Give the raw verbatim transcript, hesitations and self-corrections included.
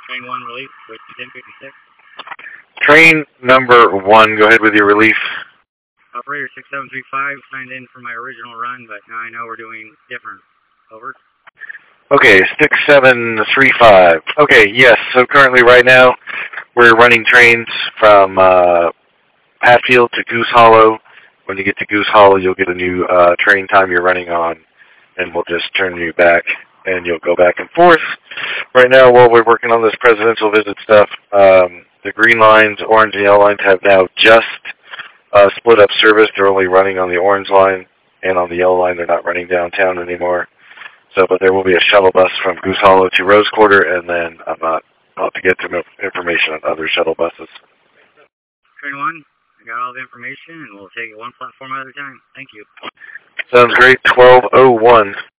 Train one relief with ten fifty-six. Train number one, go ahead with your relief. Operator six seven three five signed in for my original run, but now I know we're doing different. Over. Okay, six seven three five. Okay, yes, so currently right now we're running trains from uh, Hatfield to Goose Hollow. When you get to Goose Hollow, you'll get a new uh, train time you're running on, and we'll just turn you back, and you'll go back and forth. Right now, while we're working on this presidential visit stuff, um, the green lines, orange and yellow lines have now just uh, split up service. They're only running on the orange line, and on the yellow line, they're not running downtown anymore. So, but there will be a shuttle bus from Goose Hollow to Rose Quarter, and then I'm not about to get some information on other shuttle buses. Train one, I got all the information, and we'll take it one platform at a time. Thank you. Sounds great. twelve oh one.